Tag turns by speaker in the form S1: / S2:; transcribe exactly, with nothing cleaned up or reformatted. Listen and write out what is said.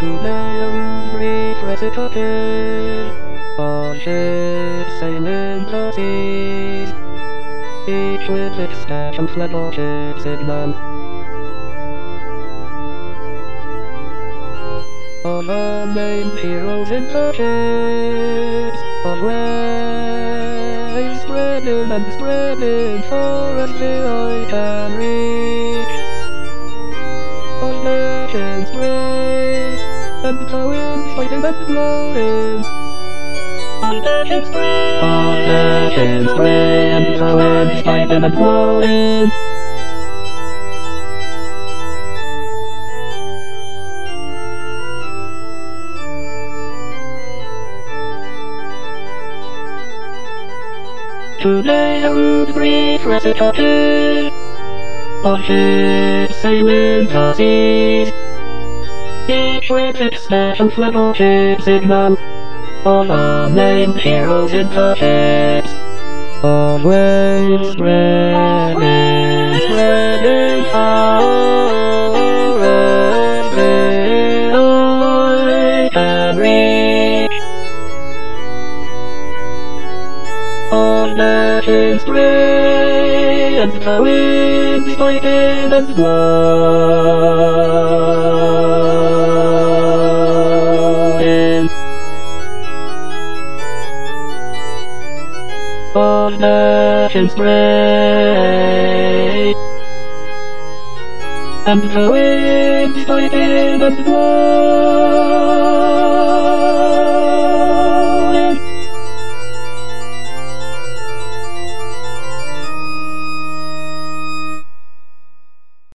S1: Today a rude brief reciprocated on ships sailing the seas, each with its special flagship signal. All the named heroes in the ships, always spreading and spreading far as the eye can reach. All legends brave, and the winds fighting and blowing. All legends brave, all legends brave, and the winds fighting and blowing. Today a rude brief reciprocated on ships sailing the seas, each with its special flagship signal. All the named heroes in the ships, always spreading, spreading far as the eye can reach. All legends brave, and the winds fighting and blowing. All legends brave, and the winds fighting and blowing.